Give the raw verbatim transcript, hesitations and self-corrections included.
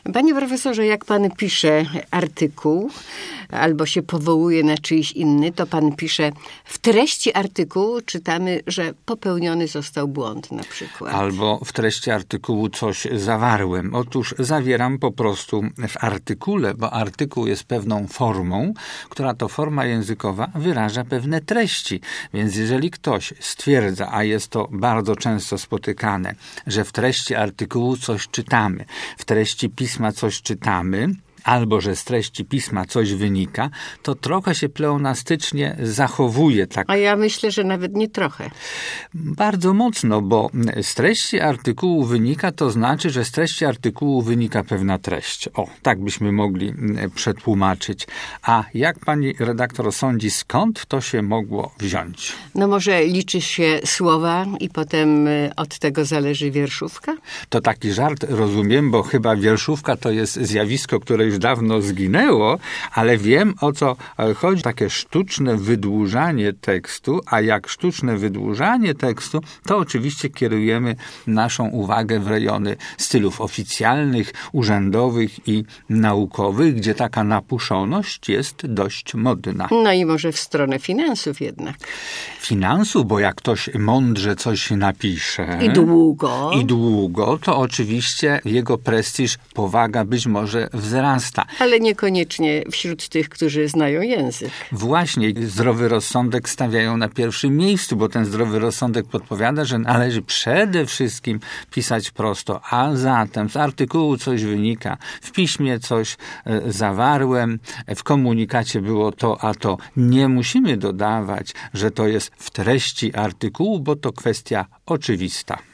Panie profesorze, jak pan pisze artykuł albo się powołuje na czyjś inny, to pan pisze w treści artykułu czytamy, że popełniony został błąd na przykład. Albo w treści artykułu coś zawarłem. Otóż zawieram po prostu w artykule, bo artykuł jest pewną formą, która to forma językowa wyraża pewne treści. Więc jeżeli ktoś stwierdza, a jest to bardzo często spotykane, że w treści artykułu coś czytamy, w treści pisma coś czytamy, albo że z treści pisma coś wynika, to trochę się pleonastycznie zachowuje. Tak. A ja myślę, że nawet nie trochę. Bardzo mocno, bo z treści artykułu wynika, to znaczy, że z treści artykułu wynika pewna treść. O, tak byśmy mogli przetłumaczyć. A jak pani redaktor sądzi, skąd to się mogło wziąć? No może liczy się słowa i potem od tego zależy wierszówka? To taki żart rozumiem, bo chyba wierszówka to jest zjawisko, które już dawno zginęło, ale wiem, o co chodzi. Takie sztuczne wydłużanie tekstu, a jak sztuczne wydłużanie tekstu, to oczywiście kierujemy naszą uwagę w rejony stylów oficjalnych, urzędowych i naukowych, gdzie taka napuszoność jest dość modna. No i może w stronę finansów jednak. Finansów, bo jak ktoś mądrze coś napisze I długo. I długo, to oczywiście jego prestiż, powaga być może wzrasta. Ale niekoniecznie wśród tych, którzy znają język. Właśnie, zdrowy rozsądek stawiają na pierwszym miejscu, bo ten zdrowy rozsądek podpowiada, że należy przede wszystkim pisać prosto. A zatem z artykułu coś wynika, w piśmie coś e, zawarłem, w komunikacie było to, a to. Nie musimy dodawać, że to jest w treści artykułu, bo to kwestia oczywista.